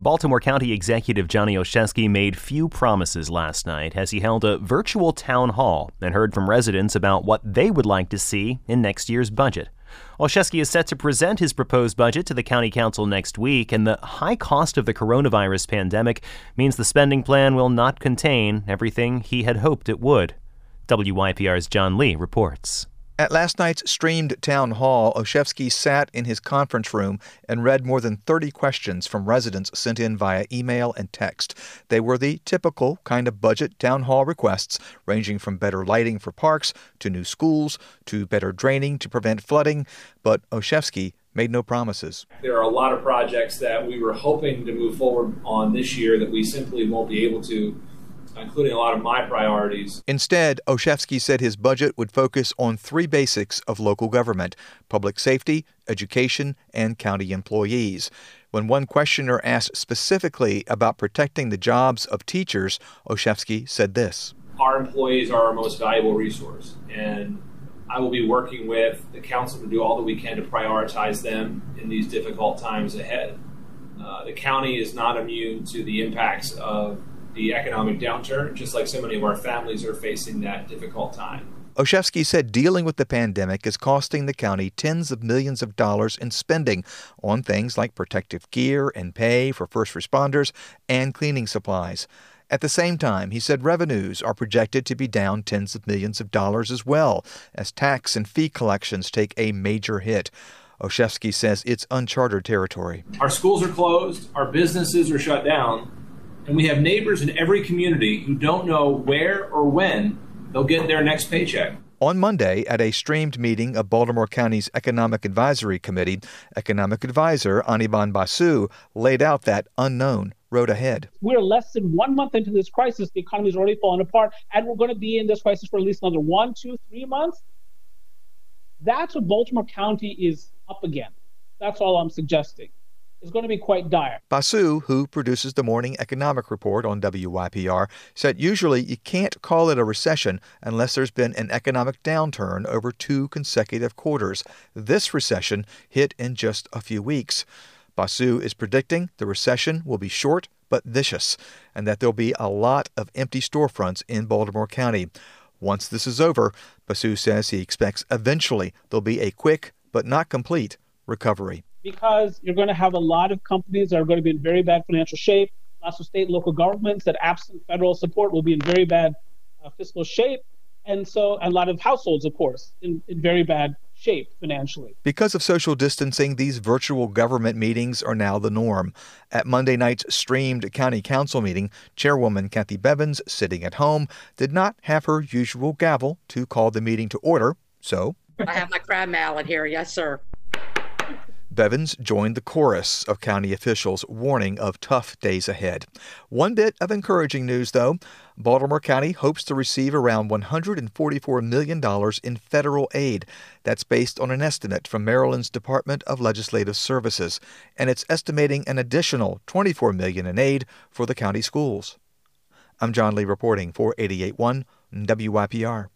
Baltimore County Executive Johnny Olszewski made few promises last night as he held a virtual town hall and heard from residents about what they would like to see in next year's budget. Olszewski is set to present his proposed budget to the county council next week, and the high cost of the coronavirus pandemic means the spending plan will not contain everything he had hoped it would. WYPR's John Lee reports. At last night's streamed town hall, Olszewski sat in his conference room and read more than 30 questions from residents sent in via email and text. They were the typical kind of budget town hall requests, ranging from better lighting for parks to new schools to better draining to prevent flooding. But Olszewski made no promises. There are a lot of projects that we were hoping to move forward on this year that we simply won't be able to, including a lot of my priorities. Instead, Olszewski said his budget would focus on three basics of local government: public safety, education, and county employees. When one questioner asked specifically about protecting the jobs of teachers, Olszewski said this: Our employees are our most valuable resource, and I will be working with the council to do all that we can to prioritize them in these difficult times ahead. The county is not immune to the impacts of the economic downturn, just like so many of our families are facing that difficult time. Olszewski said dealing with the pandemic is costing the county tens of millions of dollars in spending on things like protective gear and pay for first responders and cleaning supplies. At the same time, he said revenues are projected to be down tens of millions of dollars as well, as tax and fee collections take a major hit. Olszewski says it's uncharted territory. Our schools are closed, our businesses are shut down, and we have neighbors in every community who don't know where or when they'll get their next paycheck. On Monday, at a streamed meeting of Baltimore County's Economic Advisory Committee, Economic Advisor Anirban Basu laid out that unknown road ahead. We're less than 1 month into this crisis. The economy's already fallen apart, and we're going to be in this crisis for at least another 1, 2, 3 months. That's what Baltimore County is up against. That's all I'm suggesting. Is going to be quite dire. Basu, who produces the morning economic report on WYPR, said usually you can't call it a recession unless there's been an economic downturn over 2 consecutive quarters. This recession hit in just a few weeks. Basu is predicting the recession will be short but vicious, and that there'll be a lot of empty storefronts in Baltimore County. Once this is over, Basu says he expects eventually there'll be a quick but not complete recovery. Because you're going to have a lot of companies that are going to be in very bad financial shape, lots of state and local governments that, absent federal support, will be in very bad fiscal shape, and a lot of households, of course, in very bad shape financially. Because of social distancing, these virtual government meetings are now the norm. At Monday night's streamed county council meeting, Chairwoman Kathy Bevins, sitting at home, did not have her usual gavel to call the meeting to order, so I have my crab mallet here, yes, sir. Bevins joined the chorus of county officials warning of tough days ahead. One bit of encouraging news, though. Baltimore County hopes to receive around $144 million in federal aid. That's based on an estimate from Maryland's Department of Legislative Services, and it's estimating an additional $24 million in aid for the county schools. I'm John Lee reporting for 88.1 WYPR.